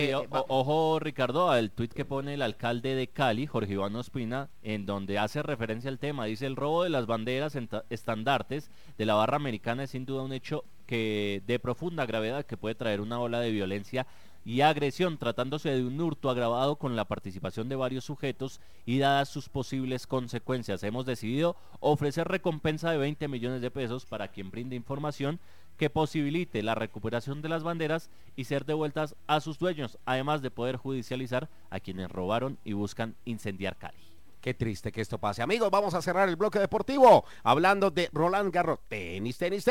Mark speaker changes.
Speaker 1: Ojo, Ricardo, al tuit que pone el alcalde de Cali, Jorge Iván Ospina, en donde hace referencia al tema. Dice: el robo de las banderas estandartes de la barra americana es sin duda un hecho de profunda gravedad que puede traer una ola de violencia y agresión, tratándose de un hurto agravado con la participación de varios sujetos y dadas sus posibles consecuencias. Hemos decidido ofrecer recompensa de 20 millones de pesos para quien brinde información que posibilite la recuperación de las banderas y ser devueltas a sus dueños, además de poder judicializar a quienes robaron y buscan incendiar Cali.
Speaker 2: Qué triste que esto pase. Amigos, vamos a cerrar el bloque deportivo hablando de Roland Garros. Tenis, tenis, tenis.